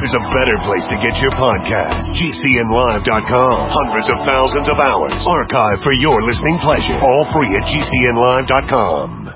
there's a better place to get your podcast. GCNlive.com. Hundreds of thousands of hours archived for your listening pleasure. All free at GCNlive.com.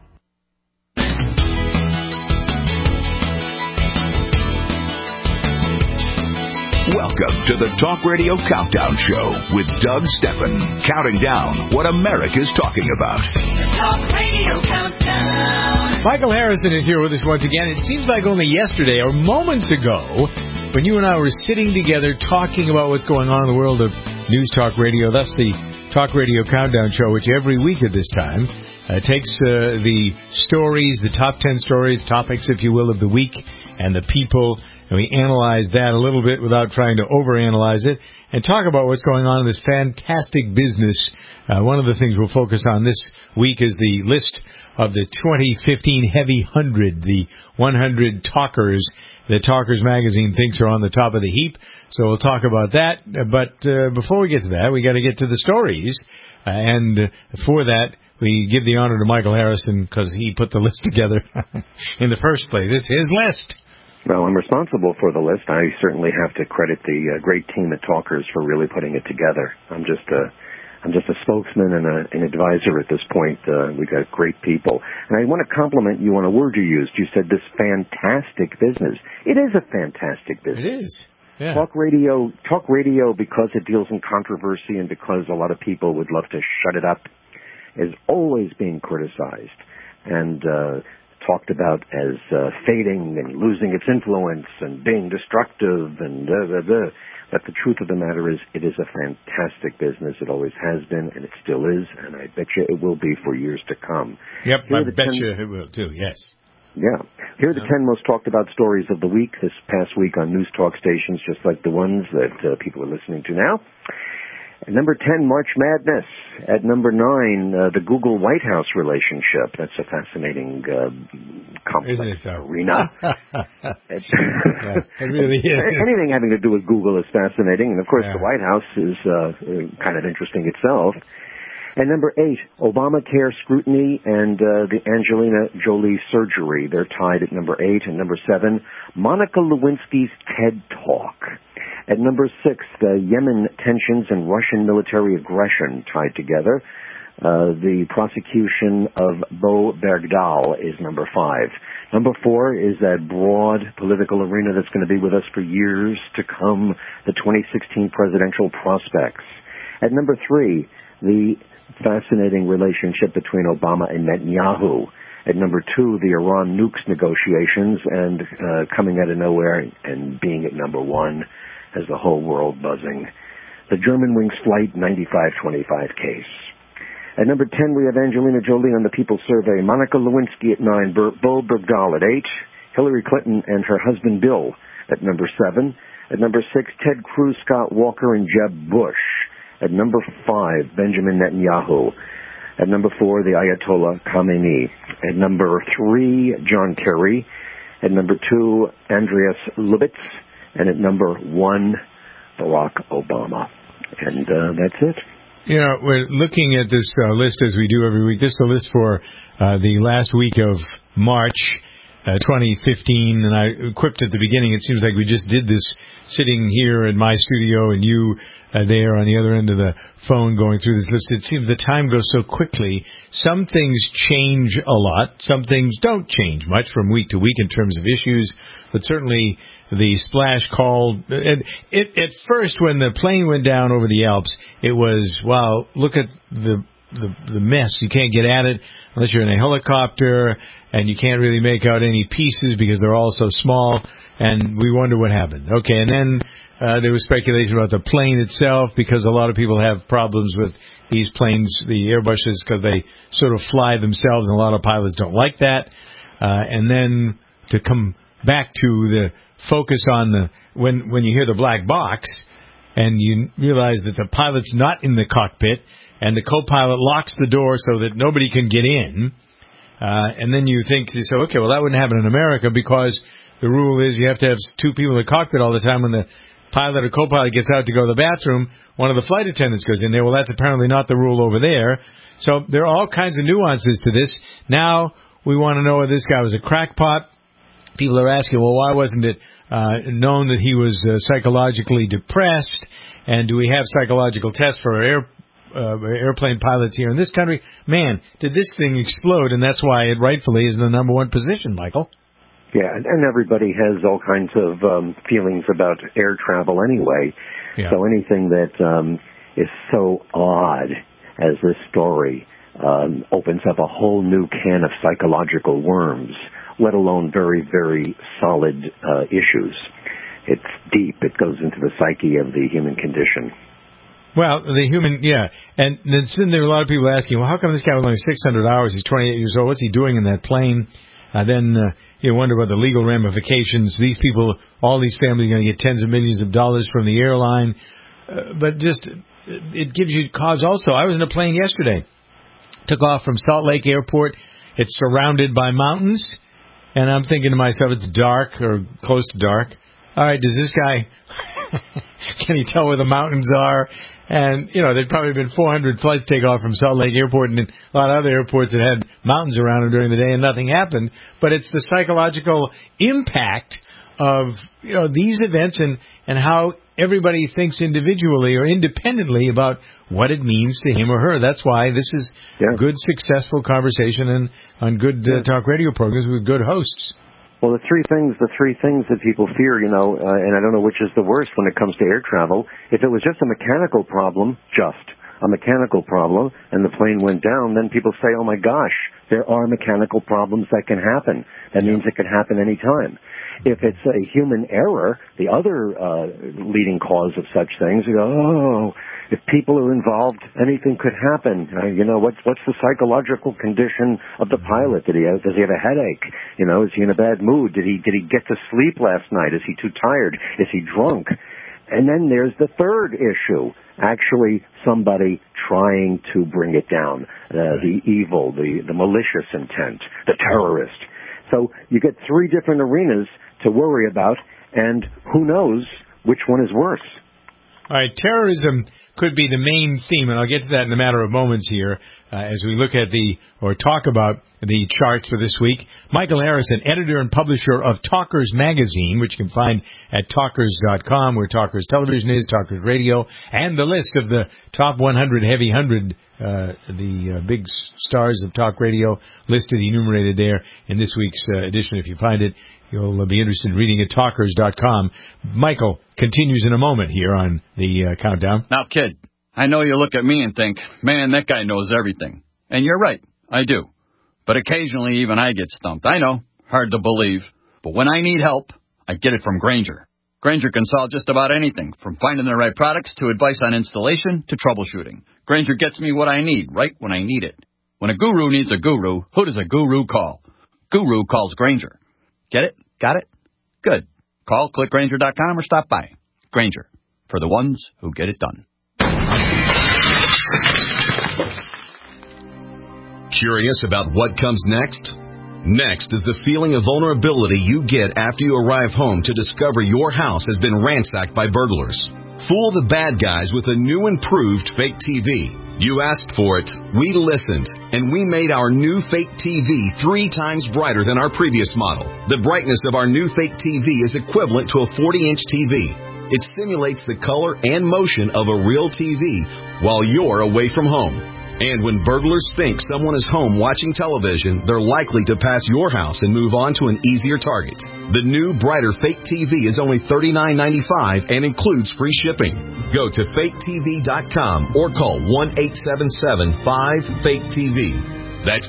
Welcome to the Talk Radio Countdown Show with Doug Steffen, counting down what America's talking about. The Talk Radio Countdown. Michael Harrison is here with us once again. It seems like only yesterday or moments ago when you and I were sitting together talking about what's going on in the world of News Talk Radio. Thus the Talk Radio Countdown Show, which every week at this time takes the stories, the top 10 stories, topics, if you will, of the week and the people. And we analyze that a little bit without trying to overanalyze it and talk about what's going on in this fantastic business. One of the things we'll focus on this week is the list of the 2015 Heavy 100, the 100 talkers that Talkers Magazine thinks are on the top of the heap. So we'll talk about that. But before we get to that, we got to get to the stories. And for that, we give the honor to Michael Harrison because he put the list together in the first place. It's his list. Well, I'm responsible for the list. I certainly have to credit the great team at Talkers for really putting it together. I'm just a spokesman and an advisor at this point. We've got great people. And I want to compliment you on a word you used. You said this fantastic business. It is a fantastic business. It is. Yeah. Talk radio, because it deals in controversy and because a lot of people would love to shut it up, is always being criticized and talked about as fading and losing its influence and being destructive and But the truth of the matter is, it is a fantastic business. It always has been, and it still is, and I bet you it will be for years to come. Yep, I bet you it will too, yes. Yeah. Here are the 10 most talked about stories of the week this past week on news talk stations, just like the ones that people are listening to now. At number 10, March Madness. At number 9, the Google White House relationship. That's a fascinating complex arena. Yeah, it really is. Anything having to do with Google is fascinating. And, of course, the White House is kind of interesting itself. At number 8, Obamacare scrutiny and the Angelina Jolie surgery. They're tied at number 8. And number 7, Monica Lewinsky's TED Talk. At number 6, Yemen tensions and Russian military aggression tied together. The prosecution of Bo Bergdahl is number 5. Number 4 is that broad political arena that's going to be with us for years to come, the 2016 presidential prospects. At number 3, the fascinating relationship between Obama and Netanyahu. At number 2, the Iran nukes negotiations, and coming out of nowhere and being at number 1 has the whole world buzzing, the Germanwings Flight 9525 case. At number 10, we have Angelina Jolie on the People's Survey, Monica Lewinsky at 9, Bo Bergdahl at 8, Hillary Clinton and her husband Bill at number 7. At number 6, Ted Cruz, Scott Walker, and Jeb Bush. At number 5, Benjamin Netanyahu. At number 4, the Ayatollah Khamenei. At number 3, John Kerry. At number 2, Andreas Lubitz. And at number 1, Barack Obama. And that's it. You know, we're looking at this list as we do every week. This is a list for the last week of March 2015. And I quipped at the beginning, it seems like we just did this sitting here in my studio and you there on the other end of the phone going through this list. It seems the time goes so quickly. Some things change a lot. Some things don't change much from week to week in terms of issues. But certainly the splash call, at first when the plane went down over the Alps, it was, wow, look at the mess. You can't get at it unless you're in a helicopter, and you can't really make out any pieces because they're all so small, and we wonder what happened. Okay, and then there was speculation about the plane itself because a lot of people have problems with these planes, the Airbuses, because they sort of fly themselves, and a lot of pilots don't like that. And then to come back to the focus on the when you hear the black box and you realize that the pilot's not in the cockpit and the co-pilot locks the door so that nobody can get in, and then you think, so okay, well, that wouldn't happen in America because the rule is you have to have two people in the cockpit all the time. When the pilot or co-pilot gets out to go to the bathroom, one of the flight attendants goes in there. Well, that's apparently not the rule over there. So there are all kinds of nuances to this. Now we want to know if this guy was a crackpot. people are asking, well, why wasn't it known that he was psychologically depressed? And do we have psychological tests for airplane pilots here in this country? Man, did this thing explode, and that's why it rightfully is in the number one position, Michael. Yeah, and everybody has all kinds of feelings about air travel anyway. Yeah. So anything that is so odd as this story opens up a whole new can of psychological worms, let alone very, very solid issues. It's deep. It goes into the psyche of the human condition. Well, the human, yeah. And then there are a lot of people asking, well, how come this guy was only 600 hours? He's 28 years old. What's he doing in that plane? Then you wonder about the legal ramifications. These people, all these families are going to get tens of millions of dollars from the airline. But just, it gives you cause also. I was in a plane yesterday. Took off from Salt Lake Airport. It's surrounded by mountains. And I'm thinking to myself, it's dark or close to dark. All right, does this guy, can he tell where the mountains are? And, there'd probably been 400 flights take off from Salt Lake Airport and a lot of other airports that had mountains around them during the day and nothing happened. But it's the psychological impact of, these events and how everybody thinks individually or independently about what it means to him or her. That's why this is good, successful conversation and on good talk radio programs with good hosts. Well, the three things that people fear, and I don't know which is the worst when it comes to air travel. If it was just a mechanical problem, and the plane went down, then people say, oh my gosh, there are mechanical problems that can happen. That means it could happen any time. If it's a human error, the other leading cause of such things, you go, oh, if people are involved, anything could happen. What's the psychological condition of the pilot? Does he have a headache? Is he in a bad mood? Did he get to sleep last night? Is he too tired? Is he drunk? And then there's the third issue, actually somebody trying to bring it down, the evil, the malicious intent, the terrorist. So you get three different arenas to worry about, and who knows which one is worse. All right, terrorism could be the main theme, and I'll get to that in a matter of moments here as we look at talk about the charts for this week. Michael Harrison, editor and publisher of Talkers Magazine, which you can find at talkers.com, where Talkers Television is, Talkers Radio, and the list of the top 100 heavy 100, the big stars of talk radio listed, enumerated there in this week's edition. If you find it, you'll be interested in reading at talkers.com. Michael continues in a moment here on the countdown. Now, kid, I know you look at me and think, man, that guy knows everything. And you're right, I do. But occasionally even I get stumped. I know, hard to believe. But when I need help, I get it from Grainger. Grainger can solve just about anything, from finding the right products to advice on installation to troubleshooting. Grainger gets me what I need right when I need it. When a guru needs a guru, who does a guru call? Guru calls Grainger. Get it? Got it? Good. Call, click Grainger.com, or stop by. Grainger, for the ones who get it done. Curious about what comes next? Next is the feeling of vulnerability you get after you arrive home to discover your house has been ransacked by burglars. Fool the bad guys with a new improved fake TV. You asked for it, we listened, and we made our new fake TV 3 times brighter than our previous model. The brightness of our new fake TV is equivalent to a 40-inch TV. It simulates the color and motion of a real TV while you're away from home. And when burglars think someone is home watching television, they're likely to pass your house and move on to an easier target. The new, brighter fake TV is only $39.95 and includes free shipping. Go to faketv.com or call 1-877-5-FAKE-TV. That's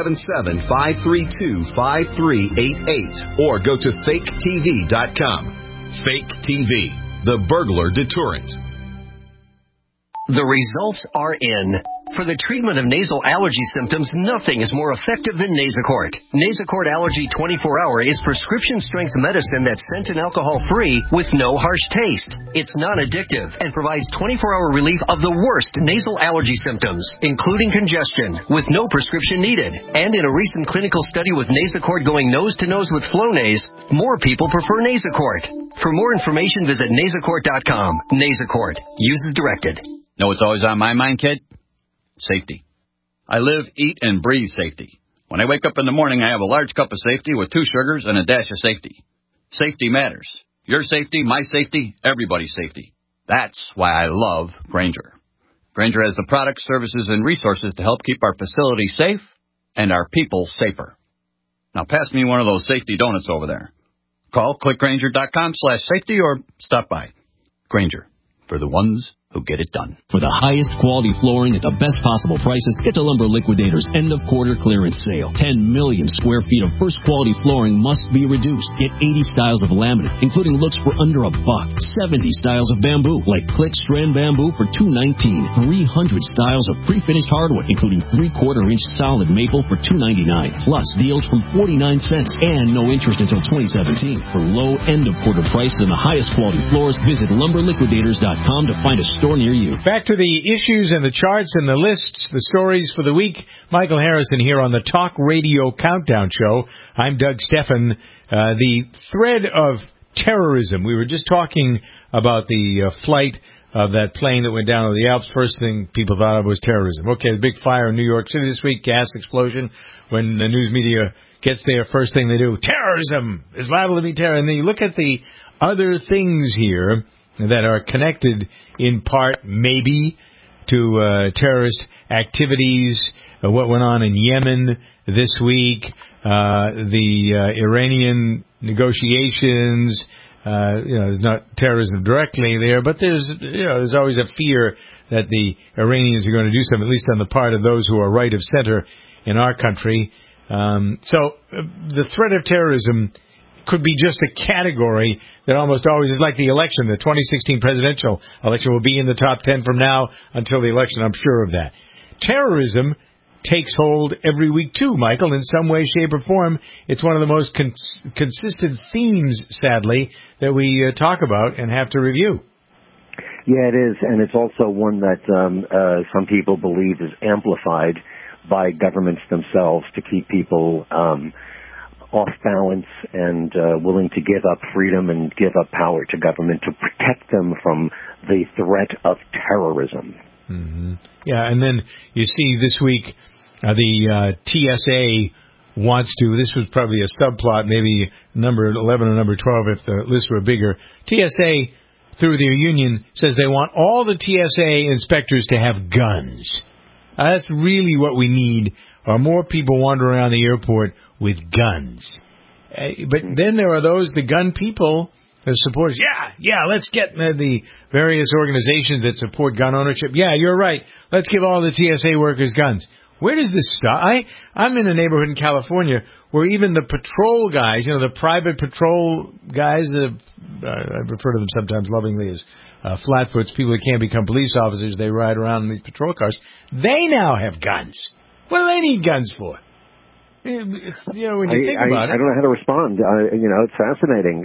877-532-5388. Or go to faketv.com. Fake TV, the burglar deterrent. The results are in. For the treatment of nasal allergy symptoms, nothing is more effective than Nasacort. Nasacort Allergy 24-Hour is prescription-strength medicine that's scent and alcohol-free with no harsh taste. It's non-addictive and provides 24-hour relief of the worst nasal allergy symptoms, including congestion, with no prescription needed. And in a recent clinical study with Nasacort going nose-to-nose with Flonase, more people prefer Nasacort. For more information, visit Nasacort.com. Nasacort. Use as directed. Know what's always on my mind, kid? Safety. I live, eat, and breathe safety. When I wake up in the morning, I have a large cup of safety with 2 sugars and a dash of safety. Safety matters. Your safety, my safety, everybody's safety. That's why I love Grainger. Grainger has the products, services, and resources to help keep our facilities safe and our people safer. Now pass me one of those safety donuts over there. Call clickgrainger.com/safety or stop by. Grainger, for the ones who get it done. For the highest quality flooring at the best possible prices, get to Lumber Liquidators' end-of-quarter clearance sale. 10 million square feet of first-quality flooring must be reduced. Get 80 styles of laminate, including looks for under $1. 70 styles of bamboo, like Click Strand Bamboo for $2.19. 300 styles of pre-finished hardwood, including 3/4-inch solid maple for $2.99. Plus deals from 49 cents and no interest until 2017. For low end-of-quarter prices and the highest quality floors, visit LumberLiquidators.com to find a store near you. Back to the issues and the charts and the lists, the stories for the week. Michael Harrison here on the Talk Radio Countdown Show. I'm Doug Steffen. The thread of terrorism. We were just talking about the flight of that plane that went down over the Alps. First thing people thought of was terrorism. Okay, the big fire in New York City this week, gas explosion. When the news media gets there, first thing they do, terrorism is liable to be terror. And then you look at the other things here that are connected in part maybe to terrorist activities, what went on in Yemen this week, the Iranian negotiations. There's not terrorism directly there, but there's always a fear that the Iranians are going to do something, at least on the part of those who are right of center in our country. So the threat of terrorism could be just a category that almost always is like the election. The 2016 presidential election will be in the top 10 from now until the election. I'm sure of that. Terrorism takes hold every week, too, Michael, in some way, shape, or form. It's one of the most consistent themes, sadly, that we talk about and have to review. Yeah, it is, and it's also one that some people believe is amplified by governments themselves to keep people off balance and willing to give up freedom and give up power to government to protect them from the threat of terrorism. Mm-hmm. Yeah, and then you see this week the TSA wants to, this was probably a subplot, maybe number 11 or number 12 if the list were bigger. TSA, through their union, says they want all the TSA inspectors to have guns. That's really what we need, are more people wandering around the airport with guns. But then there are the gun people, the supporters. Yeah, let's get the various organizations that support gun ownership. Yeah, you're right. Let's give all the TSA workers guns. Where does this start? I'm in a neighborhood in California where even the patrol guys, the private patrol guys, I refer to them sometimes lovingly as flatfoots, people that can't become police officers, they ride around in these patrol cars. They now have guns. What do they need guns for? When you think about it. I don't know how to respond. It's fascinating.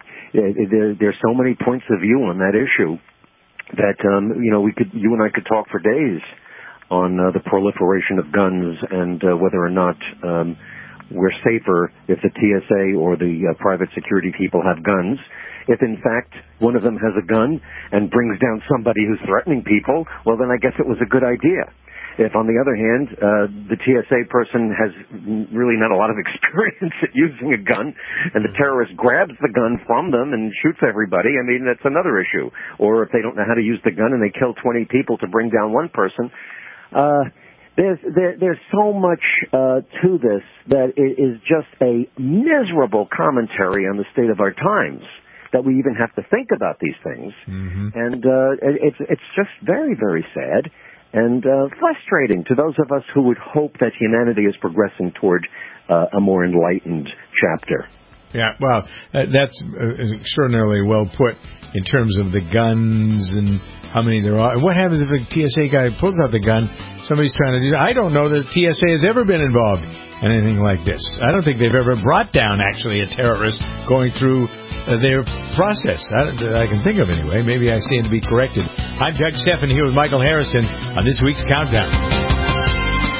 There's so many points of view on that issue that, you and I could talk for days on the proliferation of guns and whether or not we're safer if the TSA or the private security people have guns. If, in fact, one of them has a gun and brings down somebody who's threatening people, well, then I guess it was a good idea. If, on the other hand, the TSA person has really not a lot of experience at using a gun, and the terrorist grabs the gun from them and shoots everybody, that's another issue. Or if they don't know how to use the gun and they kill 20 people to bring down one person, there's so much to this that it is just a miserable commentary on the state of our times that we even have to think about these things. Mm-hmm. And it's just very, very sad. And frustrating to those of us who would hope that humanity is progressing toward a more enlightened chapter. Yeah, well, that's extraordinarily well put in terms of the guns and how many there are. And what happens if a TSA guy pulls out the gun, somebody's trying to do that? I don't know that TSA has ever been involved in anything like this. I don't think they've ever brought down, actually, a terrorist going through their process. I can think of anyway. Maybe I stand to be corrected. I'm Doug Steffen here with Michael Harrison on this week's Countdown.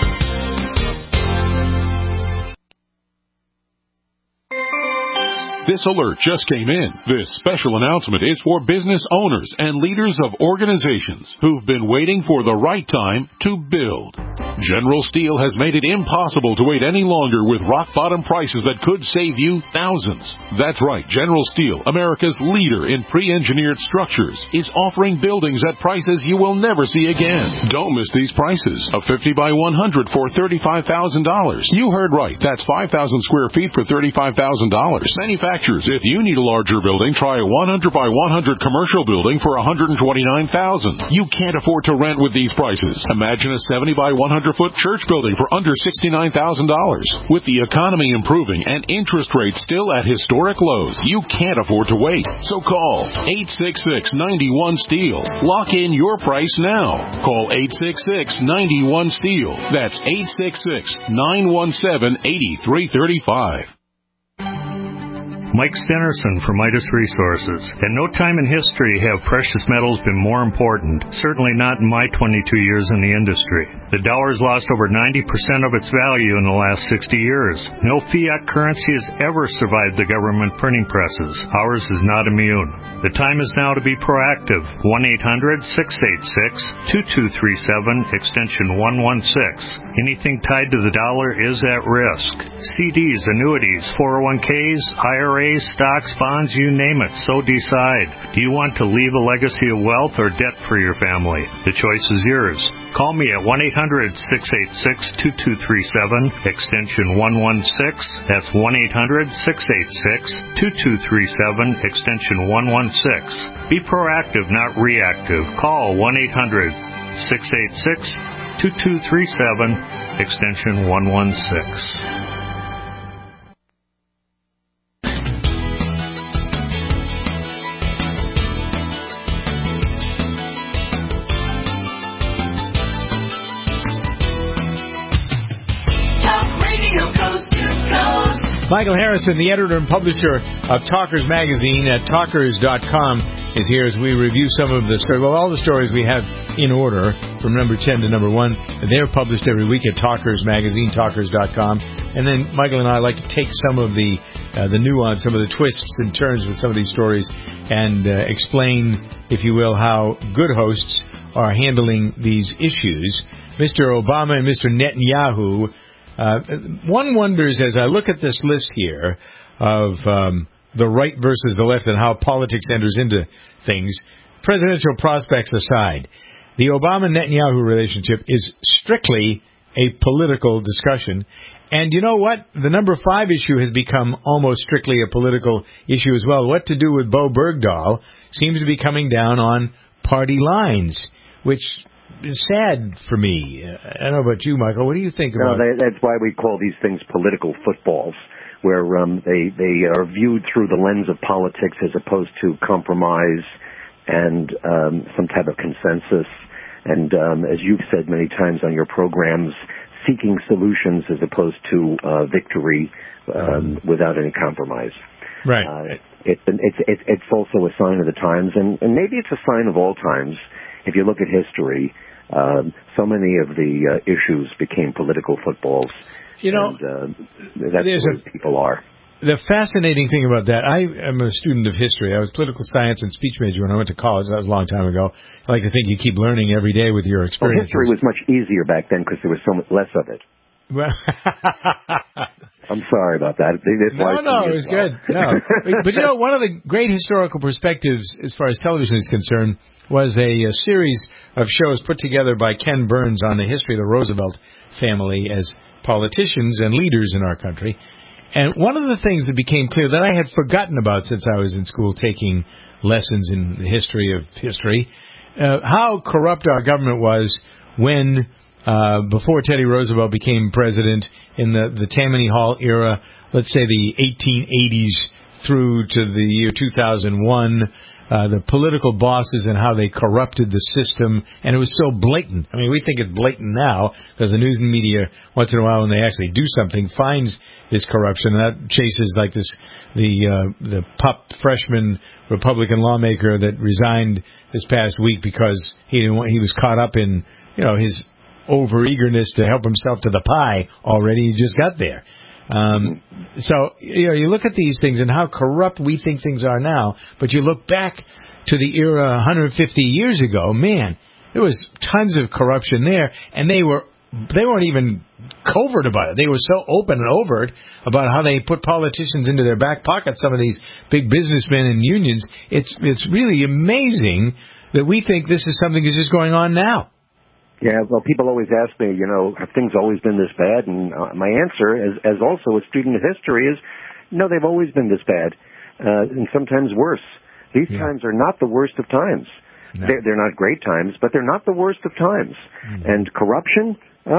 This This alert just came in. This special announcement is for business owners and leaders of organizations who've been waiting for the right time to build. General Steel has made it impossible to wait any longer with rock-bottom prices that could save you thousands. That's right. General Steel, America's leader in pre-engineered structures, is offering buildings at prices you will never see again. Don't miss these prices. A 50 by 100 for $35,000. You heard right. That's 5,000 square feet for $35,000. Manufacturers, if you need a larger building, try a 100 by 100 commercial building for $129,000. You can't afford to rent with these prices. Imagine a 70 by 100 foot church building for under $69,000. With the economy improving and interest rates still at historic lows, you can't afford to wait. So call 866-91-STEEL. Lock in your price now. Call 866-91-STEEL. That's 866-917-8335. Mike Stenerson from Midas Resources. At no time in history have precious metals been more important, certainly not in my 22 years in the industry. The dollar has lost over 90% of its value in the last 60 years. No fiat currency has ever survived the government printing presses. Ours is not immune. The time is now to be proactive. 1-800-686-2237, extension 116. Anything tied to the dollar is at risk. CDs, annuities, 401ks, IRAs, stocks, bonds, you name it. So decide. Do you want to leave a legacy of wealth or debt for your family? The choice is yours. Call me at 1-800-686-2237, extension 116. That's 1-800-686-2237, extension 116. Be proactive, not reactive. Call 1-800-686-2237, extension 116. Michael Harrison, the editor and publisher of Talkers Magazine at talkers.com, is here as we review some of the stories. Well, all the stories we have in order from number 10 to number 1. They're published every week at Talkers Magazine, talkers.com. And then Michael and I like to take some of the nuance, some of the twists and turns with some of these stories and explain, if you will, how good hosts are handling these issues. Mr. Obama and Mr. Netanyahu. One wonders, as I look at this list here of the right versus the left and how politics enters into things, presidential prospects aside, the Obama-Netanyahu relationship is strictly a political discussion. And you know what? The number 5 issue has become almost strictly a political issue as well. What to do with Bo Bergdahl seems to be coming down on party lines, which is sad for me. I don't know about you, Michael. What do you think about it? That's why we call these things political footballs, where they are viewed through the lens of politics as opposed to compromise and some type of consensus. And as you've said many times on your programs, seeking solutions as opposed to victory without any compromise. Right. It's also a sign of the times, and maybe it's a sign of all times. If you look at history, so many of the issues became political footballs. You know, and, that's the way people are. The fascinating thing about that, I am a student of history. I was political science and speech major when I went to college. That was a long time ago. I like to think you keep learning every day with your experiences. Well, history was much easier back then because there was so much less of it. Well, I'm sorry about that. No, it was good. No. But you know, one of the great historical perspectives as far as television is concerned was a series of shows put together by Ken Burns on the history of the Roosevelt family as politicians and leaders in our country. And one of the things that became clear that I had forgotten about since I was in school taking lessons in the history of history, how corrupt our government was when before Teddy Roosevelt became president in the Tammany Hall era, let's say the 1880s through to the year 2001, the political bosses and how they corrupted the system, and it was so blatant. I mean, we think it's blatant now because the news and media, once in a while when they actually do something, finds this corruption, and that chases like this the pup freshman Republican lawmaker that resigned this past week because he was caught up in his over-eagerness to help himself to the pie already. He just got there. So, you look at these things and how corrupt we think things are now, but you look back to the era 150 years ago, man, there was tons of corruption there, and they weren't even covert about it. They were so open and overt about how they put politicians into their back pocket, some of these big businessmen and unions. It's really amazing that we think this is something that's just going on now. Yeah, well, people always ask me, have things always been this bad? And my answer, as also a student of history, is no, they've always been this bad, and sometimes worse. These times are not the worst of times. No. They're not great times, but they're not the worst of times. And corruption,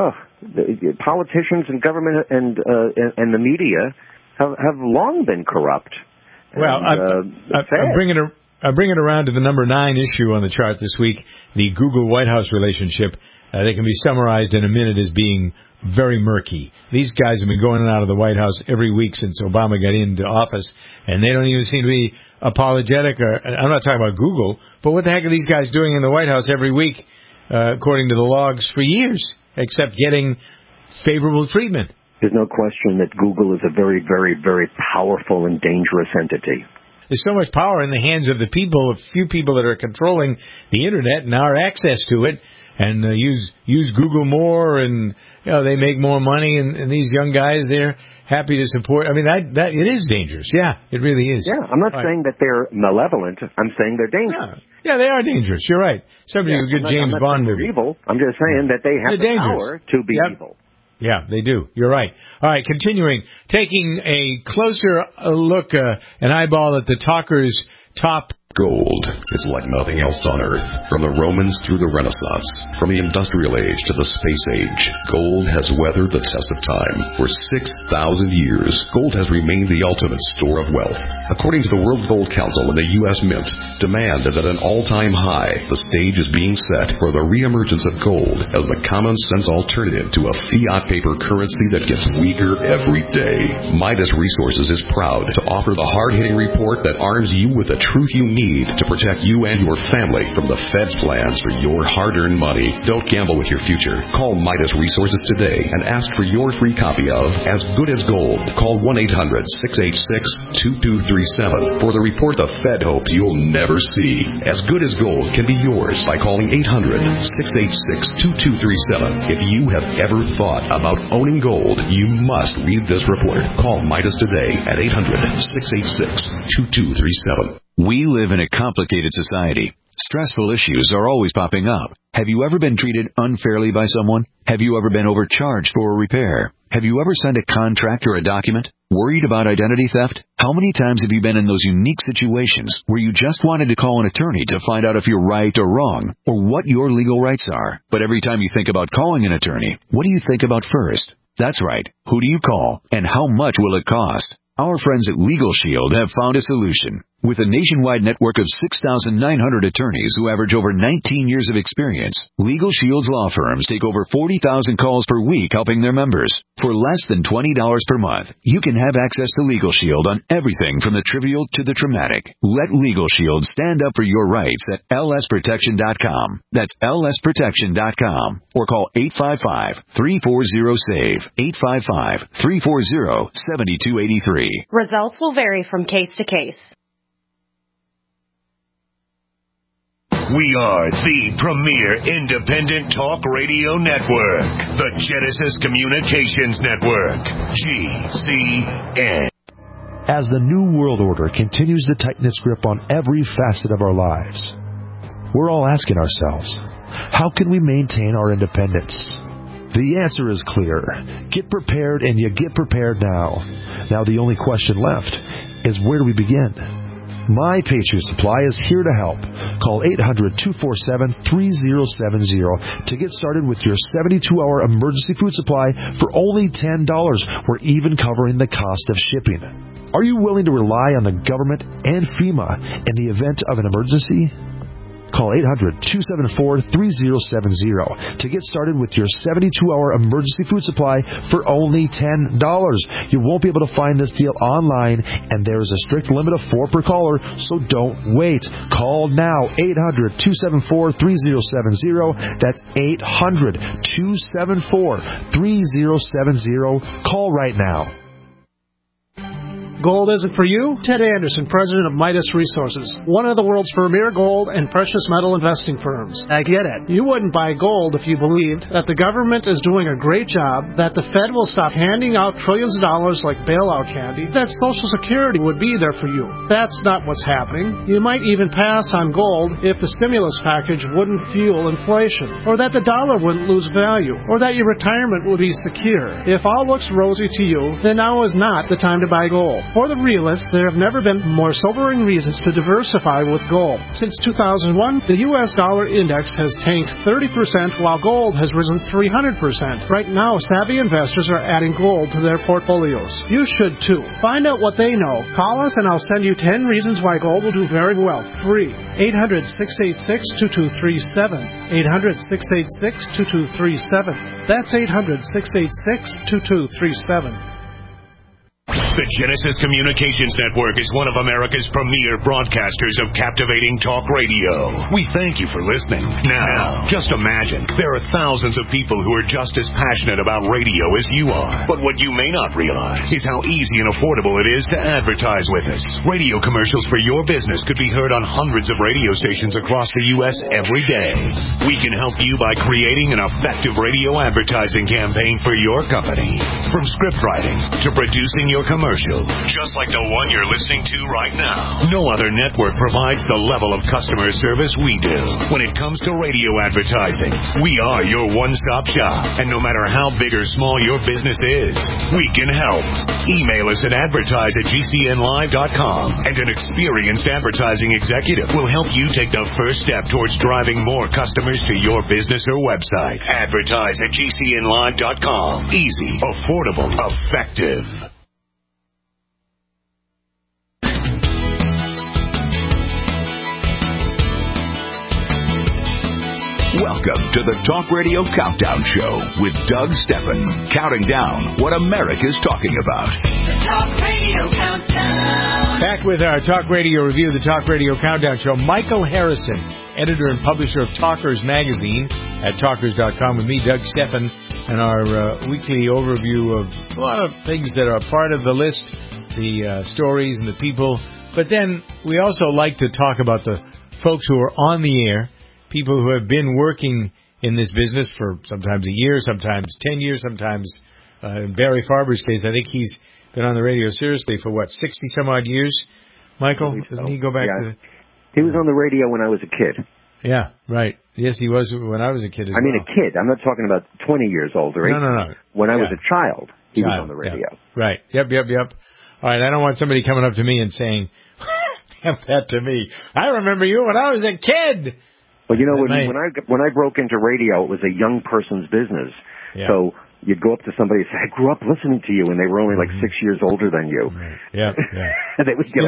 politicians and government and the media have long been corrupt. Well, I'm bringing it around to the number 9 issue on the chart this week, the Google-White House relationship. They can be summarized in a minute as being very murky. These guys have been going in and out of the White House every week since Obama got into office, and they don't even seem to be apologetic. I'm not talking about Google, but what the heck are these guys doing in the White House every week, according to the logs, for years, except getting favorable treatment? There's no question that Google is a very, very, very powerful and dangerous entity. There's so much power in the hands of the people, a few people that are controlling the Internet and our access to it, and use Google more, and they make more money, and these young guys, they're happy to support. I mean, that it is dangerous. Yeah, it really is. Yeah, I'm not saying that they're malevolent. I'm saying they're dangerous. Yeah, they are dangerous. You're right. Somebody who good James Bond movie. Evil. I'm just saying that they have the power to be evil. Yeah, they do. You're right. All right, continuing. Taking a closer look, an eyeball at the talker's top. Gold is like nothing else on Earth. From the Romans through the Renaissance, from the Industrial Age to the Space Age, gold has weathered the test of time. For 6,000 years, gold has remained the ultimate store of wealth. According to the World Gold Council and the U.S. Mint, demand is at an all-time high. The stage is being set for the reemergence of gold as the common-sense alternative to a fiat paper currency that gets weaker every day. Midas Resources is proud to offer the hard-hitting report that arms you with the truth you need to protect you and your family from the Fed's plans for your hard-earned money. Don't gamble with your future. Call Midas Resources today and ask for your free copy of As Good as Gold. Call 1-800-686-2237 for the report the Fed hopes you'll never see. As Good as Gold can be yours by calling 800-686-2237. If you have ever thought about owning gold, you must read this report. Call Midas today at 800-686-2237. We live in a complicated society. Stressful issues are always popping up. Have you ever been treated unfairly by someone? Have you ever been overcharged for a repair? Have you ever signed a contract or a document? Worried about identity theft? How many times have you been in those unique situations where you just wanted to call an attorney to find out if you're right or wrong, or what your legal rights are? But every time you think about calling an attorney, what do you think about first? That's right. Who do you call, and how much will it cost? Our friends at Legal Shield have found a solution. With a nationwide network of 6,900 attorneys who average over 19 years of experience, Legal Shield's law firms take over 40,000 calls per week helping their members. For less than $20 per month, you can have access to Legal Shield on everything from the trivial to the traumatic. Let Legal Shield stand up for your rights at lsprotection.com. That's lsprotection.com. Or call 855-340-SAVE, 855-340-7283. Results will vary from case to case. We are the premier independent talk radio network, the Genesis Communications Network, GCN. As the New World Order continues to tighten its grip on every facet of our lives, we're all asking ourselves, how can we maintain our independence? The answer is clear. Get prepared, and you get prepared now. Now the only question left is, where do we begin? My Patriot Supply is here to help. Call 800-247-3070 to get started with your 72-hour emergency food supply for only $10. We're even covering the cost of shipping. Are you willing to rely on the government and FEMA in the event of an emergency? Call 800-274-3070 to get started with your 72-hour emergency food supply for only $10. You won't be able to find this deal online, and there is a strict limit of 4 per caller, so don't wait. Call now, 800-274-3070. That's 800-274-3070. Call right now. Gold isn't for you? Ted Anderson, president of Midas Resources, one of the world's premier gold and precious metal investing firms. I get it. You wouldn't buy gold if you believed that the government is doing a great job, that the Fed will stop handing out trillions of dollars like bailout candy, that Social Security would be there for you. That's not what's happening. You might even pass on gold if the stimulus package wouldn't fuel inflation, or that the dollar wouldn't lose value, or that your retirement would be secure. If all looks rosy to you, then now is not the time to buy gold. For the realists, there have never been more sobering reasons to diversify with gold. Since 2001, the U.S. dollar index has tanked 30%, while gold has risen 300%. Right now, savvy investors are adding gold to their portfolios. You should too. Find out what they know. Call us and I'll send you 10 reasons why gold will do very well. Free. 800-686-2237. 800-686-2237. That's 800-686-2237. The Genesis Communications Network is one of America's premier broadcasters of captivating talk radio. We thank you for listening. Now, just imagine, there are thousands of people who are just as passionate about radio as you are. But what you may not realize is how easy and affordable it is to advertise with us. Radio commercials for your business could be heard on hundreds of radio stations across the U.S. every day. We can help you by creating an effective radio advertising campaign for your company. From script writing to producing your commercial, just like the one you're listening to right now. No other network provides the level of customer service we do. When it comes to radio advertising, we are your one-stop shop. And no matter how big or small your business is, we can help. Email us at advertise@gcnlive.com, and an experienced advertising executive will help you take the first step towards driving more customers to your business or website. Advertise@gcnlive.com. Easy, affordable, effective. Welcome to the Talk Radio Countdown Show with Doug Steffen, counting down what America's talking about. The Talk Radio Countdown. Back with our Talk Radio review, the Talk Radio Countdown Show. Michael Harrison, editor and publisher of Talkers Magazine at talkers.com, with me, Doug Steffen, and our weekly overview of a lot of things that are part of the list, the stories and the people. But then we also like to talk about the folks who are on the air, people who have been working in this business for sometimes a year, sometimes 10 years, sometimes, in Barry Farber's case, I think he's been on the radio seriously for, 60-some-odd years? Michael, doesn't he go back to... He was on the radio when I was a kid. Yeah, right. Yes, he was when I was a kid as well. I mean, a kid. I'm not talking about 20 years old or 18. No. When I was a child, he was on the radio. Yeah. Right. Yep. All right, I don't want somebody coming up to me and saying, that to me. I remember you when I was a kid. Well, you know, when I broke into radio, it was a young person's business. Yeah. So you'd go up to somebody and say, I grew up listening to you, and they were only like 6 years older than you. Right. Yeah. And they would get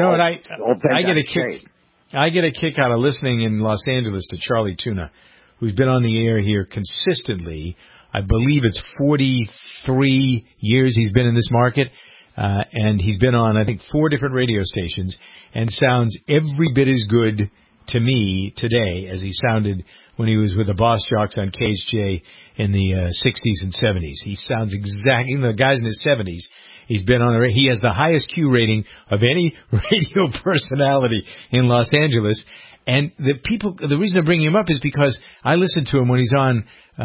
I get a kick out of listening in Los Angeles to Charlie Tuna, who's been on the air here consistently. I believe it's 43 years he's been in this market. And he's been on, I think, 4 different radio stations, and sounds every bit as good to me today as he sounded when he was with the Boss Jocks on KHJ in the 60s and 70s. He sounds exactly, the guy's in his 70s. He's been on he has the highest Q rating of any radio personality in Los Angeles. And the reason I'm bringing him up is because I listen to him when he's on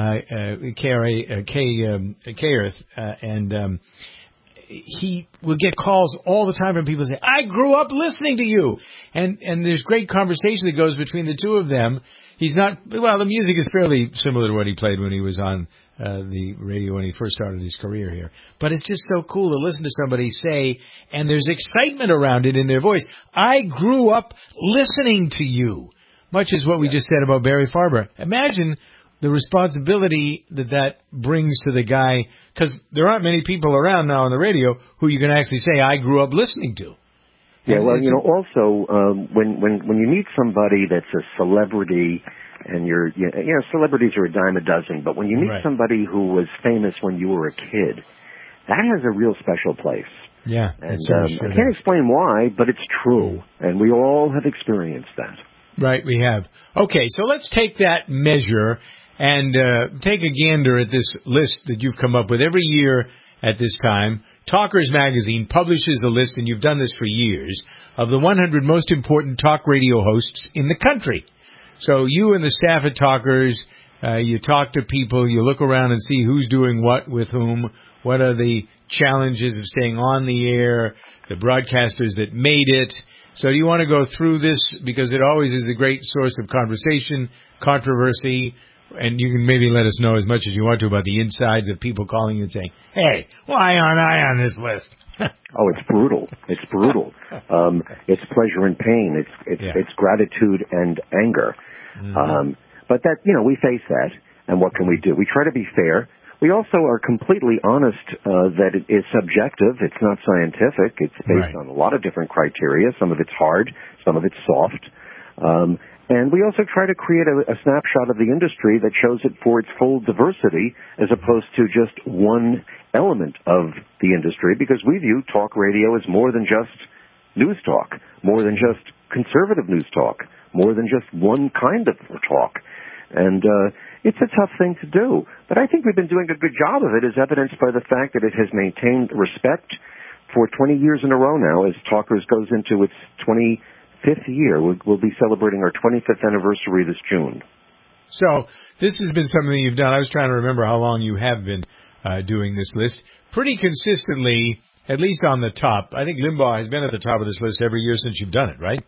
K-Earth, and he will get calls all the time from people saying, I grew up listening to you. And there's great conversation that goes between the two of them. The music is fairly similar to what he played when he was on the radio when he first started his career here. But it's just so cool to listen to somebody say, and there's excitement around it in their voice, I grew up listening to you. Much as what we just said about Barry Farber. Imagine the responsibility that brings to the guy, because there aren't many people around now on the radio who you can actually say, I grew up listening to. Yeah, well, also, when you meet somebody that's a celebrity, and celebrities are a dime a dozen, but when you meet somebody who was famous when you were a kid, that has a real special place. Yeah. And I can't explain why, but it's true, and we all have experienced that. Right, we have. Okay, so let's take that measure and take a gander at this list that you've come up with. Every year at this time, Talkers Magazine publishes a list, and you've done this for years, of the 100 most important talk radio hosts in the country. So you and the staff at Talkers, you talk to people, you look around and see who's doing what with whom, what are the challenges of staying on the air, the broadcasters that made it. So do you want to go through this? Because it always is a great source of conversation, controversy, and you can maybe let us know as much as you want to about the insides of people calling you and saying, hey, why aren't I on this list? Oh, it's brutal. It's brutal. It's pleasure and pain. It's gratitude and anger. Mm-hmm. But that, we face that, and what can we do? We try to be fair. We also are completely honest that it is subjective. It's not scientific. It's based on a lot of different criteria. Some of it's hard. Some of it's soft. And we also try to create a snapshot of the industry that shows it for its full diversity as opposed to just one element of the industry, because we view talk radio as more than just news talk, more than just conservative news talk, more than just one kind of talk. And it's a tough thing to do. But I think we've been doing a good job of it, as evidenced by the fact that it has maintained respect for 20 years in a row now, as Talkers goes into its 25th year. We'll be celebrating our 25th anniversary this June. So this has been something you've done. I was trying to remember how long you have been doing this list. Pretty consistently, at least on the top. I think Limbaugh has been at the top of this list every year since you've done it, right?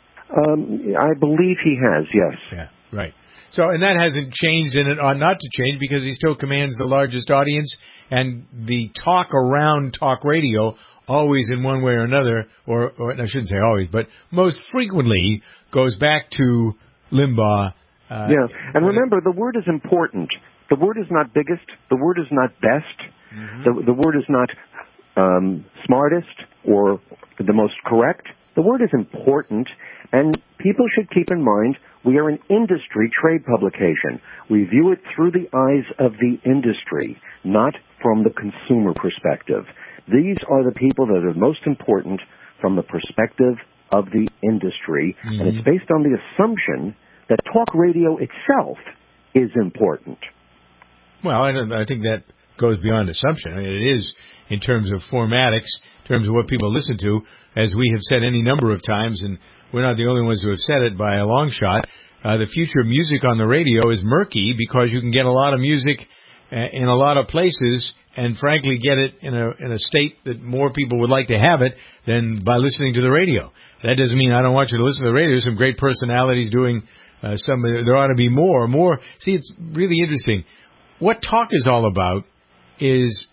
I believe he has, yes. Yeah, right. So, and that hasn't changed, and it ought not to change, because he still commands the largest audience, and the talk around talk radio always in one way or another, or I shouldn't say always, but most frequently goes back to Limbaugh. Yeah, and remember, the word is important. The word is not biggest. The word is not best. Mm-hmm. The word is not smartest or the most correct. The word is important, and people should keep in mind we are an industry trade publication. We view it through the eyes of the industry, not from the consumer perspective. These are the people that are most important from the perspective of the industry, and it's based on the assumption that talk radio itself is important. Well, I think that goes beyond assumption. I mean, it is in terms of formatics, in terms of what people listen to, as we have said any number of times, and we're not the only ones who have said it by a long shot. The future of music on the radio is murky because you can get a lot of music in a lot of places, and frankly get it in a state that more people would like to have it than by listening to the radio. That doesn't mean I don't want you to listen to the radio. There's some great personalities doing some. There ought to be more. See, it's really interesting. What talk is all about is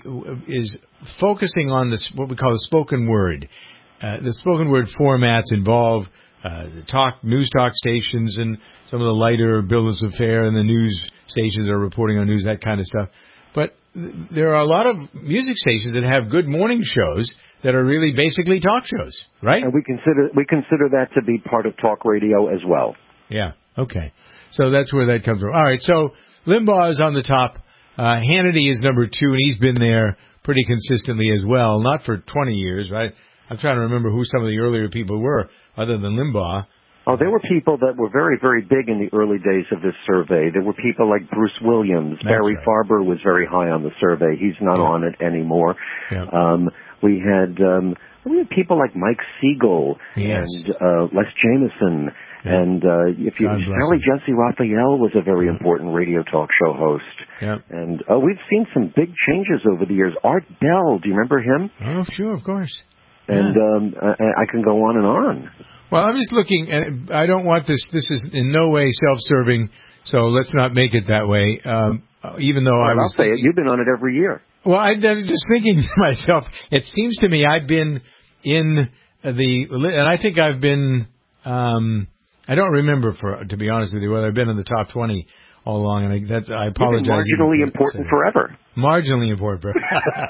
focusing on this, what we call the spoken word. The spoken word formats involve the news talk stations and some of the lighter bills of fare, and the news stations that are reporting on news, that kind of stuff. But there are a lot of music stations that have good morning shows that are really basically talk shows, right? And we consider that to be part of talk radio as well. Yeah. Okay. So that's where that comes from. All right. So Limbaugh is on the top. Hannity is number 2, and he's been there pretty consistently as well. Not for 20 years, right? I'm trying to remember who some of the earlier people were, other than Limbaugh. Oh, there were people that were very, very big in the early days of this survey. There were people like Bruce Williams. That's Barry right. Farber was very high on the survey. He's not on it anymore. Yeah. We had people like Mike Siegel and Les Jameson. Yeah. And Sally Jesse Raphael was a very important radio talk show host. Yeah. And we've seen some big changes over the years. Art Bell, do you remember him? Oh, sure, of course. And I can go on and on. Well, I'm just looking, and I don't want this is in no way self-serving, so let's not make it that way, even though I'll say it, you've been on it every year. Well, I'm just thinking to myself, it seems to me I've been and I think I've been, I don't remember, to be honest with you, whether I've been in the top 20 all along, and I apologize. You've been marginally important forever. Marginally important forever.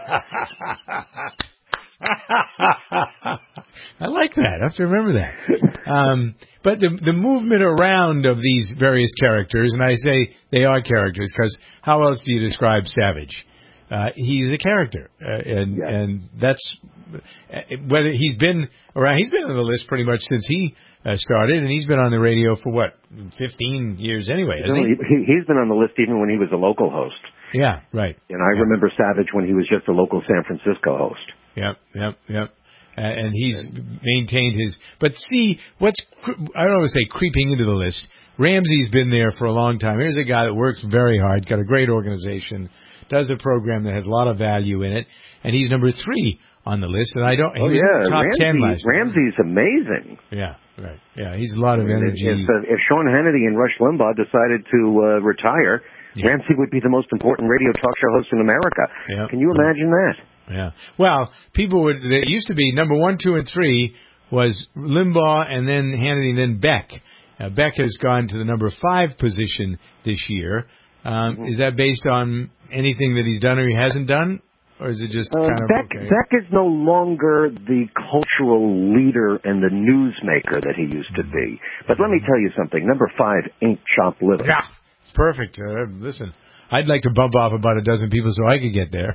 I like that. I have to remember that. But the movement around of these various characters, and I say they are characters because how else do you describe Savage? He's a character, and that's whether he's been around. He's been on the list pretty much since he started, and he's been on the radio for 15 years anyway, hasn't he? He's been on the list even when he was a local host. Yeah, right. And I remember Savage when he was just a local San Francisco host. Yep. And he's maintained his... But see, I don't always say creeping into the list. Ramsey's been there for a long time. Here's a guy that works very hard, got a great organization, does a program that has a lot of value in it, and he's number 3 on the list. And he was top 10 last year. Ramsey's amazing. Yeah, right. Yeah, he's a lot of energy. If Sean Hannity and Rush Limbaugh decided to retire, Ramsey would be the most important radio talk show host in America. Yep. Can you imagine that? Yeah. Well, there used to be number 1, 2, and 3 was Limbaugh, and then Hannity, and then Beck. Beck has gone to the number 5 position this year. Is that based on anything that he's done or he hasn't done? Or is it just kind of okay? Beck is no longer the cultural leader and the newsmaker that he used to be. But let me tell you something. Number 5 ain't chopped liver. Yeah, perfect. Listen, I'd like to bump off about a dozen people so I could get there.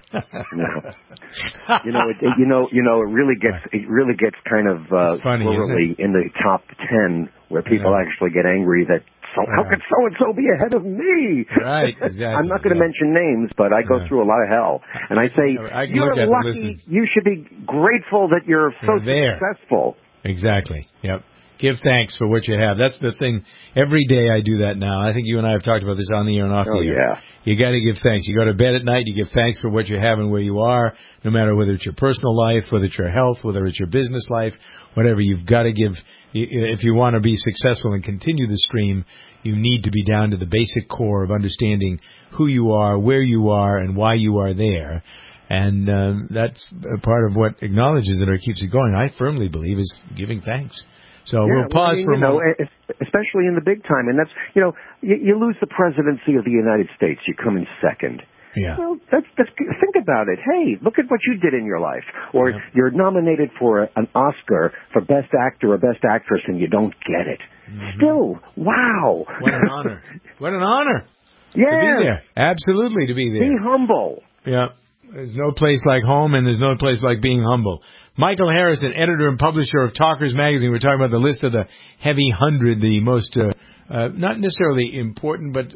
No. It really gets kind of squirrely in the top 10 where people actually get angry that how could so-and-so be ahead of me? Right, exactly. I'm not going to mention names, but I go through a lot of hell. And I say, you're lucky. You should be grateful that you're so successful. Exactly. Yep. Give thanks for what you have. That's the thing. Every day I do that now. I think you and I have talked about this on the air and off the air. Yeah. You got to give thanks. You go to bed at night, you give thanks for what you have and where you are, no matter whether it's your personal life, whether it's your health, whether it's your business life, whatever. You've got to give. If you want to be successful and continue the stream, you need to be down to the basic core of understanding who you are, where you are, and why you are there. And that's a part of what acknowledges it or keeps it going, I firmly believe, is giving thanks. So we'll pause for a moment. Especially in the big time. And that's, you lose the presidency of the United States, you come in second. Yeah. Well, think about it. Hey, look at what you did in your life. Or you're nominated for an Oscar for Best Actor or Best Actress and you don't get it. Mm-hmm. Still, wow. What an honor. What an honor. Yeah. To be there. Absolutely to be there. Be humble. Yeah. There's no place like home and there's no place like being humble. Michael Harrison, editor and publisher of Talkers Magazine. We're talking about the list of the heavy 100, the most, not necessarily important, but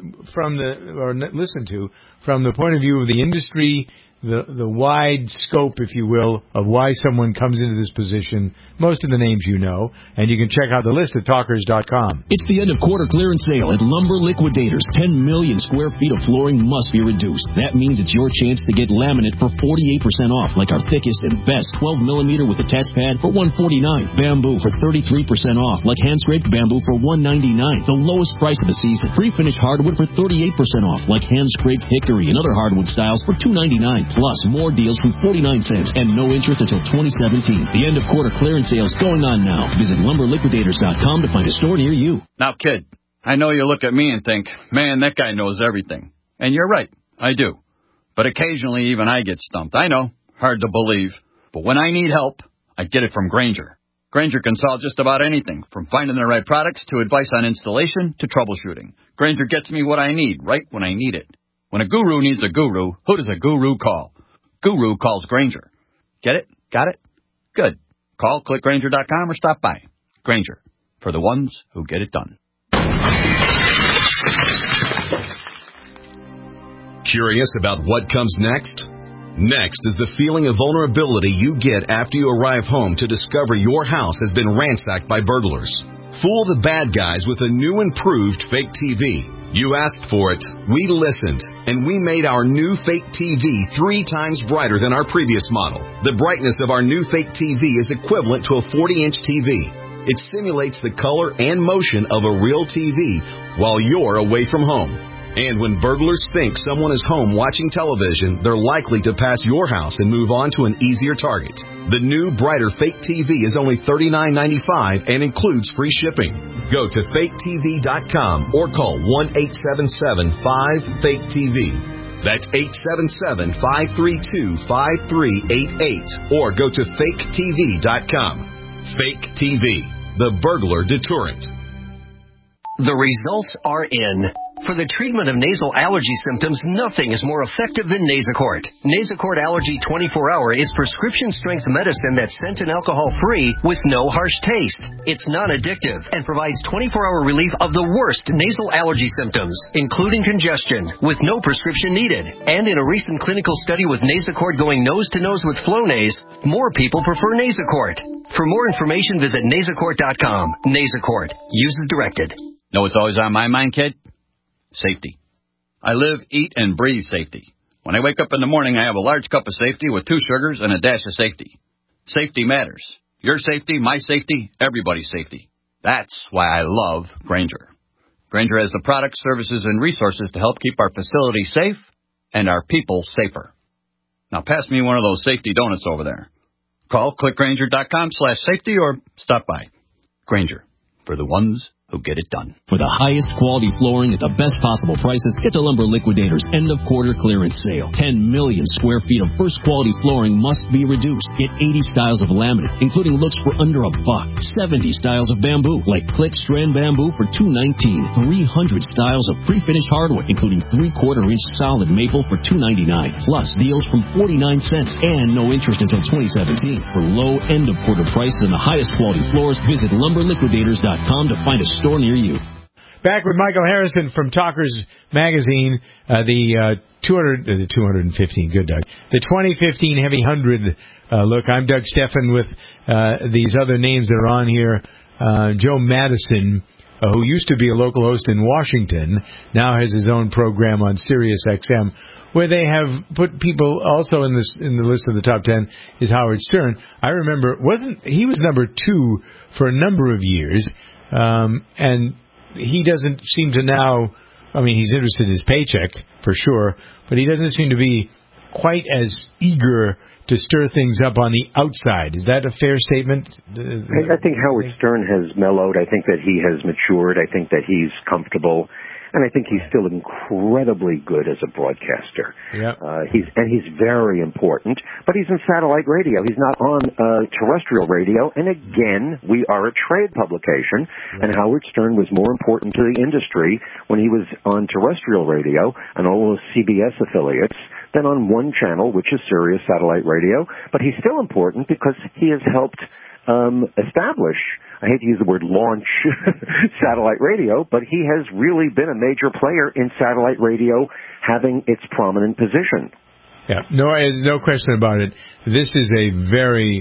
listened to from the point of view of the industry, the wide scope, if you will, of why someone comes into this position, most of the names you know, and you can check out the list at talkers.com. It's the end of quarter clearance sale at Lumber Liquidators. 10 million square feet of flooring must be reduced. That means it's your chance to get laminate for 48% off, like our thickest and best 12 millimeter with attached pad for $149. Bamboo for 33% off, like hand-scraped bamboo for $199. The lowest price of the season. Pre-finished hardwood for 38% off, like hand-scraped hickory and other hardwood styles for $299. Plus, more deals from 49 cents and no interest until 2017. The end of quarter clearance sales going on now. Visit lumberliquidators.com to find a store near you. Now, kid, I know you look at me and think, man, that guy knows everything. And you're right, I do. But occasionally even I get stumped. I know, hard to believe. But when I need help, I get it from Grainger. Grainger can solve just about anything, from finding the right products to advice on installation to troubleshooting. Grainger gets me what I need right when I need it. When a guru needs a guru, who does a guru call? Guru calls Grainger. Get it? Got it? Good. Call clickgrainger.com or stop by. Grainger, for the ones who get it done. Curious about what comes next? Next is the feeling of vulnerability you get after you arrive home to discover your house has been ransacked by burglars. Fool the bad guys with a new improved fake TV. You asked for it, we listened, and we made our new fake TV 3 times brighter than our previous model. The brightness of our new fake TV is equivalent to a 40-inch TV. It simulates the color and motion of a real TV while you're away from home. And when burglars think someone is home watching television, they're likely to pass your house and move on to an easier target. The new, brighter fake TV is only $39.95 and includes free shipping. Go to faketv.com or call 1-877-5-FAKE-TV. That's 877-532-5388 or go to faketv.com. Fake TV, the burglar deterrent. The results are in. For the treatment of nasal allergy symptoms, nothing is more effective than Nasacort. Nasacort Allergy 24-Hour is prescription-strength medicine that's scent and alcohol-free with no harsh taste. It's non-addictive and provides 24-hour relief of the worst nasal allergy symptoms, including congestion, with no prescription needed. And in a recent clinical study with Nasacort going nose-to-nose with Flonase, more people prefer Nasacort. For more information, visit Nasacort.com. Nasacort. Use as directed. Know what's always on my mind, kid? Safety. I live, eat, and breathe safety. When I wake up in the morning, I have a large cup of safety with 2 sugars and a dash of safety. Safety matters. Your safety, my safety, everybody's safety. That's why I love Grainger. Grainger has the products, services, and resources to help keep our facilities safe and our people safer. Now pass me one of those safety donuts over there. Call clickgrainger.com/safety or stop by. Grainger, for the ones who get it done. For the highest quality flooring at the best possible prices, get to Lumber Liquidators' end-of-quarter clearance sale. 10 million square feet of first-quality flooring must be reduced. Get 80 styles of laminate, including looks for under $1. 70 styles of bamboo, like Click Strand Bamboo for $2.19. 300 styles of pre-finished hardwood, including 3/4-inch solid maple for $2.99. Plus deals from 49 cents and no interest until 2017. For low end-of-quarter prices and the highest quality floors, visit LumberLiquidators.com to find a store near you. Back with Michael Harrison from Talkers Magazine, the 215, good Doug, the 2015 Heavy 100 look. I'm Doug Steffen with these other names that are on here. Joe Madison, who used to be a local host in Washington, now has his own program on Sirius XM, where they have put people also in the list of the top 10 is Howard Stern. I remember he was number 2 for a number of years. And he doesn't seem to now, I mean, he's interested in his paycheck, for sure, but he doesn't seem to be quite as eager to stir things up on the outside. Is that a fair statement? I think Howard Stern has mellowed. I think that he has matured. I think that he's comfortable. And I think he's still incredibly good as a broadcaster. Yeah. He's very important, but he's in satellite radio. He's not on terrestrial radio. And again, we are a trade publication, and Howard Stern was more important to the industry when he was on terrestrial radio and all those CBS affiliates than on one channel, which is Sirius Satellite Radio. But he's still important because he has helped establish, I hate to use the word launch, satellite radio, but he has really been a major player in satellite radio having its prominent position. Yeah, no question about it. This is a very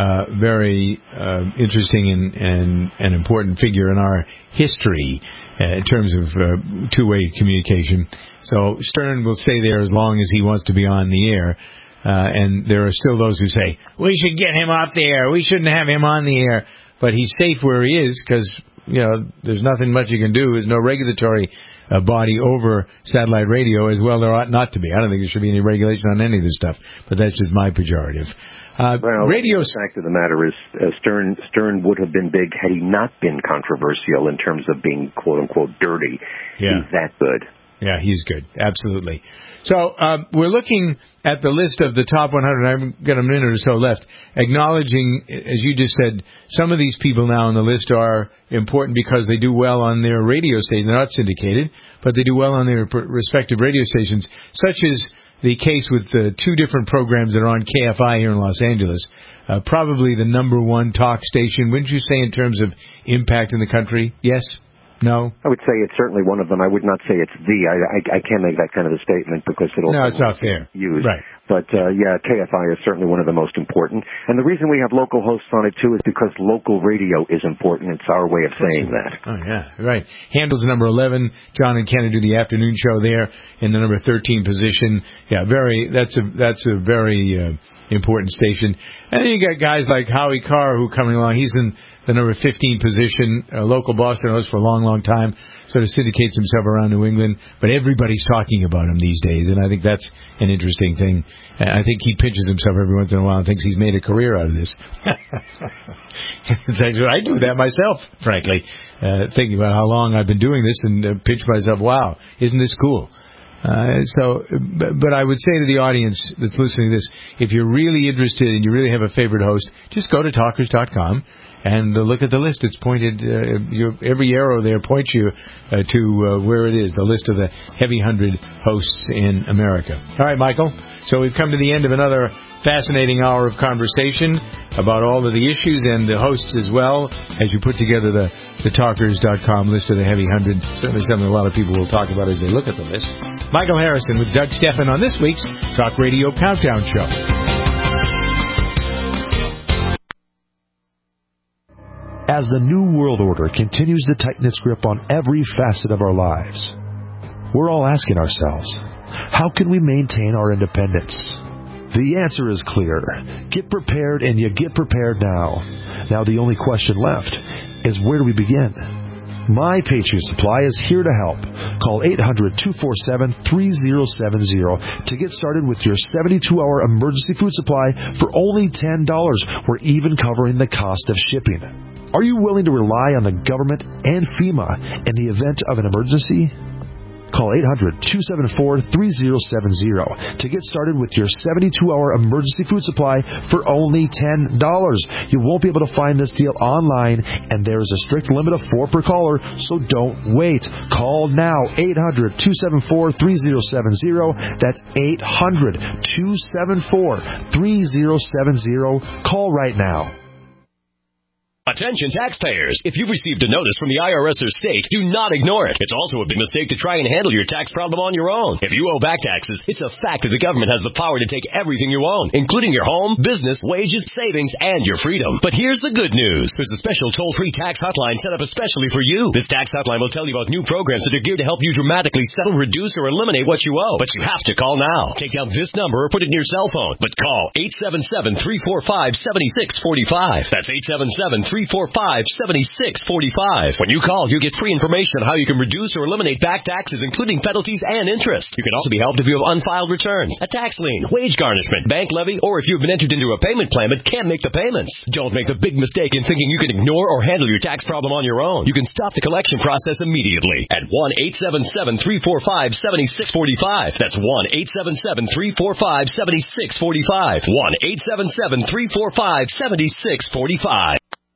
interesting and important figure in our history in terms of two-way communication. So Stern will stay there as long as he wants to be on the air. And there are still those who say, we should get him off the air. We shouldn't have him on the air. But he's safe where he is because, there's nothing much you can do. There's no regulatory body over satellite radio, as well there ought not to be. I don't think there should be any regulation on any of this stuff. But that's just my pejorative. The fact of the matter is Stern would have been big had he not been controversial in terms of being, quote-unquote, dirty. Yeah. He's that good. Yeah, he's good. Absolutely. So we're looking at the list of the top 100. I've got a minute or so left. Acknowledging, as you just said, some of these people now on the list are important because they do well on their radio station. They're not syndicated, but they do well on their respective radio stations, such as the case with the 2 different programs that are on KFI here in Los Angeles. Probably the number 1 talk station, wouldn't you say, in terms of impact in the country? Yes? No? I would say it's certainly one of them. I would not say it's the. I can't make that kind of a statement because it'll. No, it's not fair. Used. Right. But, KFI is certainly one of the most important. And the reason we have local hosts on it, too, is because local radio is important. It's our way of saying that. Oh, yeah, right. Handles number 11. John and Ken do the afternoon show there in the number 13 position. Yeah, that's a very important station. And then you got guys like Howie Carr who coming along. He's in the number 15 position, a local Boston host for a long, long time. Sort of syndicates himself around New England, but everybody's talking about him these days, and I think that's an interesting thing. I think he pinches himself every once in a while and thinks he's made a career out of this. I do that myself, frankly, thinking about how long I've been doing this and pinch myself, wow, isn't this cool? But I would say to the audience that's listening to this, if you're really interested and you really have a favorite host, just go to talkers.com and look at the list. It's pointed, every arrow there points you to where it is, the list of the Heavy 100 hosts in America. All right, Michael. So we've come to the end of another fascinating hour of conversation about all of the issues and the hosts as well, as you put together the Talkers.com list of the Heavy 100. Certainly something a lot of people will talk about as they look at the list. Michael Harrison with Doug Stephan on this week's Talk Radio Countdown Show. As the New World Order continues to tighten its grip on every facet of our lives, we're all asking ourselves, how can we maintain our independence? The answer is clear. Get prepared, and you get prepared now. Now the only question left is, where do we begin? My Patriot Supply is here to help. Call 800-247-3070 to get started with your 72-hour emergency food supply for only $10. We're even covering the cost of shipping. Are you willing to rely on the government and FEMA in the event of an emergency? Call 800-274-3070 to get started with your 72-hour emergency food supply for only $10. You won't be able to find this deal online, and there is a strict limit of 4 per caller, so don't wait. Call now, 800-274-3070. That's 800-274-3070. Call right now. Attention taxpayers. If you've received a notice from the IRS or state, do not ignore it. It's also a big mistake to try and handle your tax problem on your own. If you owe back taxes, it's a fact that the government has the power to take everything you own, including your home, business, wages, savings, and your freedom. But here's the good news. There's a special toll-free tax hotline set up especially for you. This tax hotline will tell you about new programs that are geared to help you dramatically settle, reduce, or eliminate what you owe. But you have to call now. Take down this number or put it in your cell phone. But call 877-345-7645. That's 877-345-7645. When you call, you get free information on how you can reduce or eliminate back taxes, including penalties and interest. You can also be helped if you have unfiled returns, a tax lien, wage garnishment, bank levy, or if you've been entered into a payment plan but can't make the payments. Don't make the big mistake in thinking you can ignore or handle your tax problem on your own. You can stop the collection process immediately at 1-877-345-7645. That's 1-877-345-7645. 1-877-345-7645.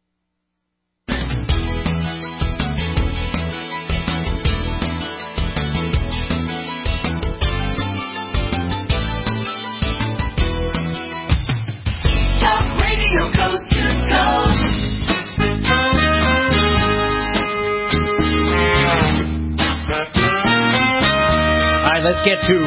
Coast to coast. All right, let's get to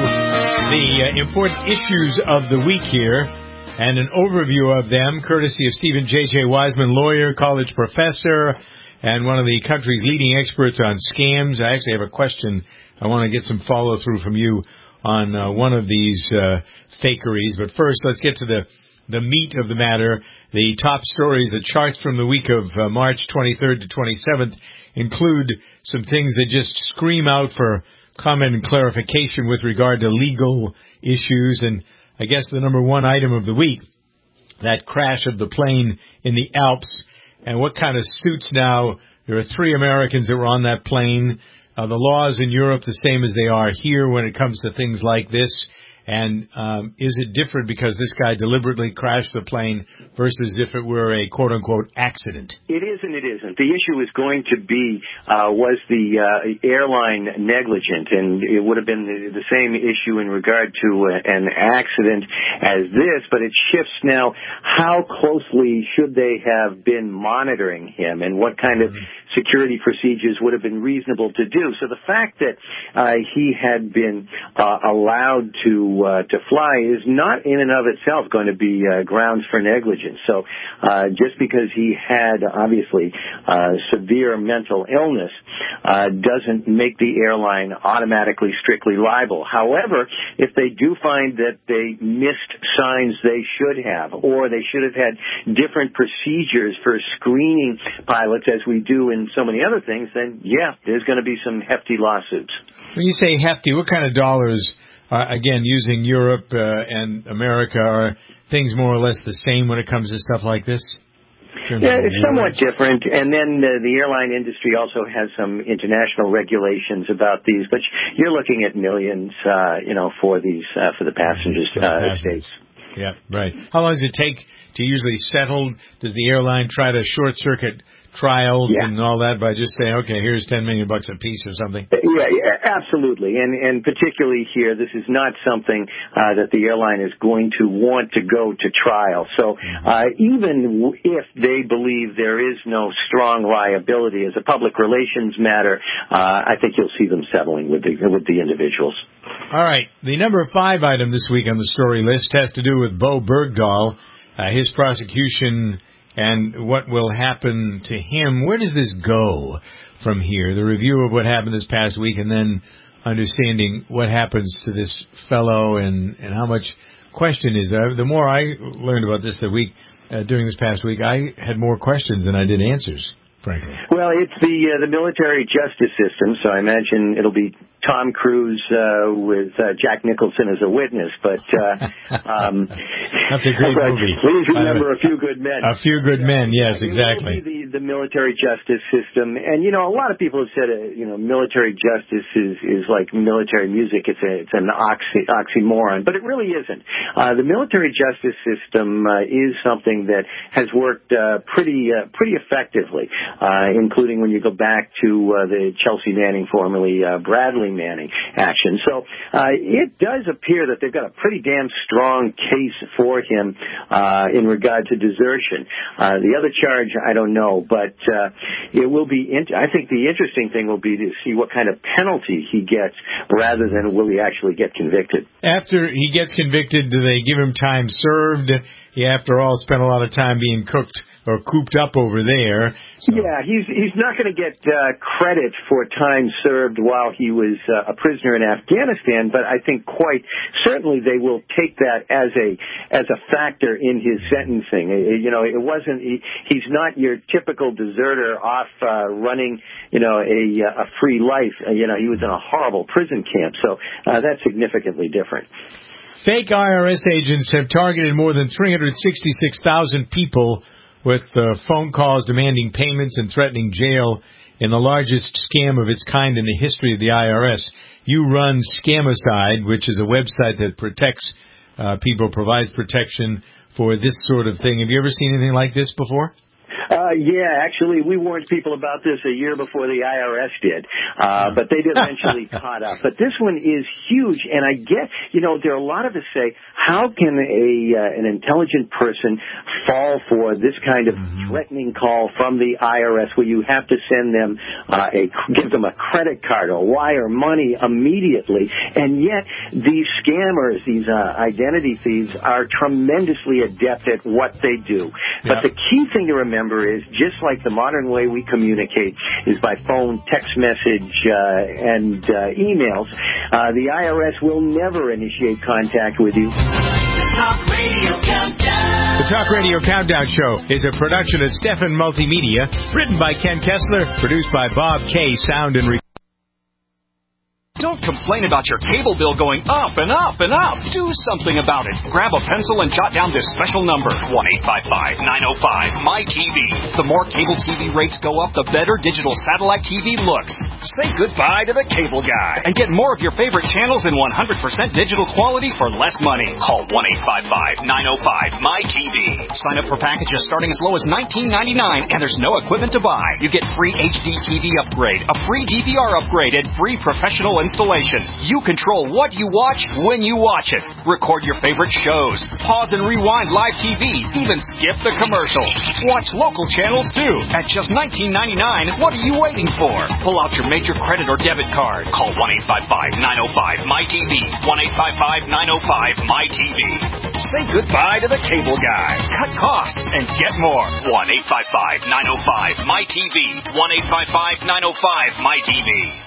the important issues of the week here and an overview of them, courtesy of Stephen J.J. Wiseman, lawyer, college professor, and one of the country's leading experts on scams. I actually have a question. I want to get some follow-through from you on one of these fakeries. But first, let's get to the meat of the matter. The top stories, the charts from the week of March 23rd to 27th include some things that just scream out for comment and clarification with regard to legal issues. And I guess the number one item of the week, that crash of the plane in the Alps, and what kind of suits now. There are 3 Americans that were on that plane. The laws in Europe the same as they are here when it comes to things like this. And is it different because this guy deliberately crashed the plane versus if it were a quote-unquote accident? It is and it isn't. The issue is going to be, was the airline negligent? And it would have been the same issue in regard to an accident as this, but it shifts now. How closely should they have been monitoring him, and what kind of security procedures would have been reasonable to do? So the fact that he had been allowed to fly is not in and of itself going to be grounds for negligence. So just because he had obviously severe mental illness doesn't make the airline automatically strictly liable. However, if they do find that they missed signs they should have, or they should have had different procedures for screening pilots as we do in so many other things, then yeah, there's going to be some hefty lawsuits. When you say hefty, what kind of dollars? Again, using Europe and America, are things more or less the same when it comes to stuff like this? Yeah, it's somewhat different. And then the airline industry also has some international regulations about these, but you're looking at millions, for these, for the passengers, states. Yeah, right. How long does it take to usually settle? Does the airline try to short-circuit trials and all that by just saying, okay, here's $10 million a piece or something? Yeah, absolutely. And particularly here, this is not something that the airline is going to want to go to trial. So even if they believe there is no strong liability as a public relations matter, I think you'll see them settling with the individuals. All right. The number 5 item this week on the story list has to do with Bo Bergdahl, his prosecution, and what will happen to him. Where does this go from here? The review of what happened this past week, and then understanding what happens to this fellow and how much question is there. The more I learned about this during this past week, I had more questions than I did answers, frankly. Well, it's the military justice system, so I imagine it'll be Tom Cruise with Jack Nicholson as a witness, but that's a great movie. Please remember A Few Good Men. A Few Good Men, yes, exactly. The military justice system, and a lot of people have said military justice is like military music. It's an oxymoron, but it really isn't. The military justice system is something that has worked pretty effectively, including when you go back to the Chelsea Manning, formerly Bradley Manning action. So it does appear that they've got a pretty damn strong case for him in regard to desertion. The other charge, I don't know, but it will be. I think the interesting thing will be to see what kind of penalty he gets, rather than will he actually get convicted. After he gets convicted, do they give him time served? He, after all, spent a lot of time being cooped up over there. So. Yeah, he's not going to get credit for time served while he was a prisoner in Afghanistan, but I think quite certainly they will take that as a factor in his sentencing. It wasn't. He's not your typical deserter off running, a free life. He was in a horrible prison camp, so that's significantly different. Fake IRS agents have targeted more than 366,000 people with phone calls demanding payments and threatening jail in the largest scam of its kind in the history of the IRS. You run Scamicide, which is a website that protects people, provides protection for this sort of thing. Have you ever seen anything like this before? Yeah, actually, we warned people about this a year before the IRS did, but they eventually caught up. But this one is huge, and I get, there are a lot of us say, how can an intelligent person fall for this kind of threatening call from the IRS where you have to send them give them a credit card or wire money immediately, and yet these scammers, these identity thieves, are tremendously adept at what they do. But the key thing to remember is, just like the modern way we communicate is by phone, text message, and emails, the IRS will never initiate contact with you. The Talk Radio Countdown. The Talk Radio Countdown Show is a production of Stefan Multimedia, written by Ken Kessler, produced by Bob K. Sound and Recording. Don't complain about your cable bill going up and up and up. Do something about it. Grab a pencil and jot down this special number, 1-855-905-MY-TV. The more cable TV rates go up, the better digital satellite TV looks. Say goodbye to the cable guy and get more of your favorite channels in 100% digital quality for less money. Call 1-855-905-MY-TV. Sign up for packages starting as low as $19.99, and there's no equipment to buy. You get free HD TV upgrade, a free DVR upgrade, and free professional installation. You control what you watch when you watch it. Record your favorite shows. Pause and rewind live TV. Even skip the commercials. Watch local channels too. At just $19.99, what are you waiting for? Pull out your major credit or debit card. Call 1-855-905-MY-TV. 1-855-905-MY-TV. Say goodbye to the cable guy. Cut costs and get more. 1-855-905-MY-TV. 1-855-905-MY-TV.